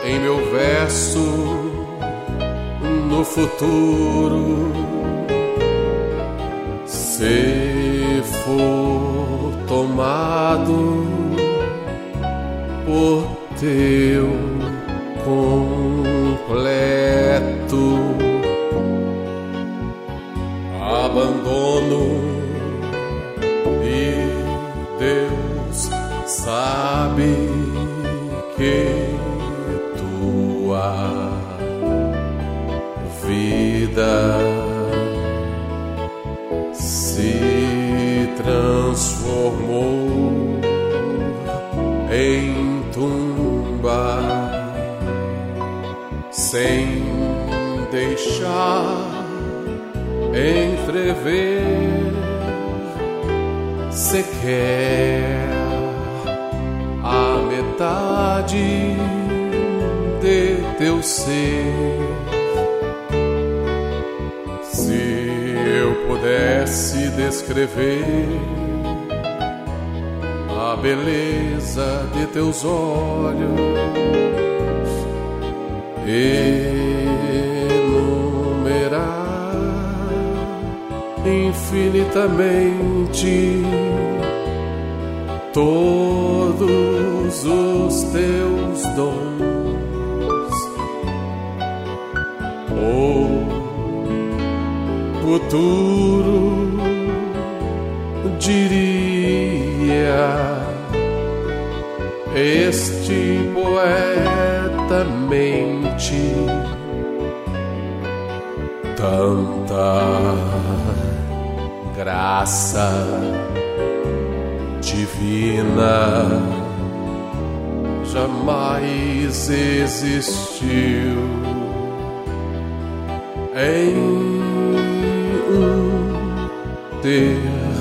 em meu verso no futuro. Se for tomado por teu completo abandono, e Deus sabe que tua vida se transformou em tumba, sem deixar entrever sequer a metade de teu ser. Se eu pudesse descrever a beleza de teus olhos, enumerar infinitamente todos os teus dons, o futuro diria: este poeta mente. Tanta graça divina jamais existiu em um ter.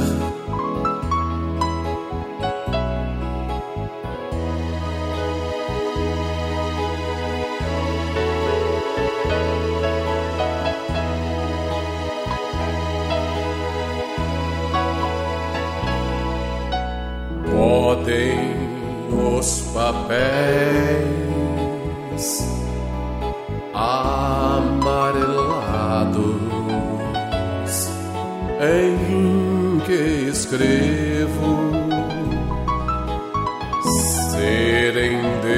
Podem os papéis amarelados em que escrevo serem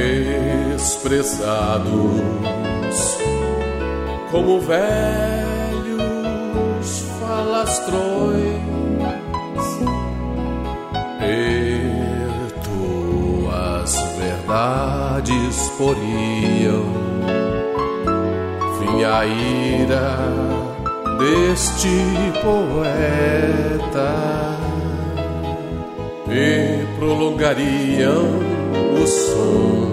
desprezados como velhos falastrões, e tuas verdades poriam fim à ira deste poeta e prolongariam o som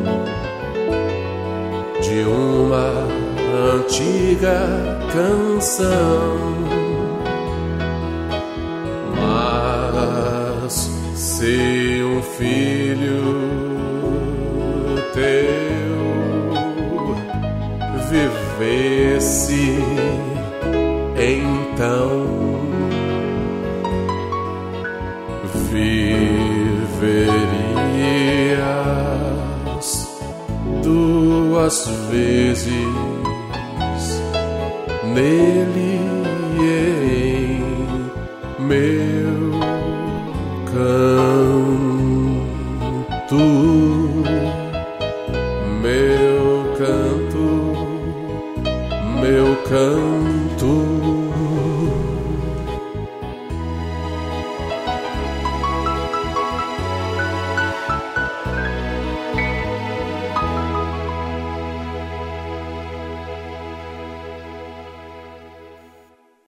de uma antiga canção. Se um filho teu vivesse, então viverias duas vezes nele e em meu canto, meu canto, meu canto.